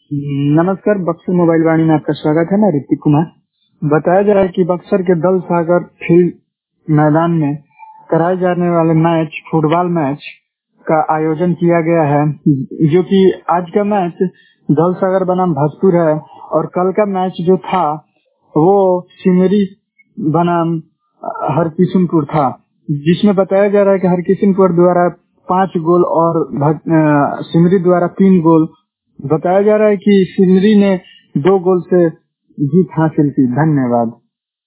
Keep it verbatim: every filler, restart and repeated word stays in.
नमस्कार, बक्सर मोबाइल वाणी में आपका स्वागत है। मैं ऋतिक कुमार। बताया जा रहा है कि बक्सर के दल सागर फील्ड मैदान में कराए जाने वाले मैच फुटबॉल मैच का आयोजन किया गया है, जो कि आज का मैच दल सागर बनाम भोजपुर है और कल का मैच जो था वो सिमरी बनाम हरकिशनपुर था, जिसमें बताया जा रहा है कि हरकिशनपुर द्वारा पांच गोल और सिमरी द्वारा तीन गोल। बताया जा रहा है कि सिमरी ने दो गोल से जीत हासिल की। धन्यवाद।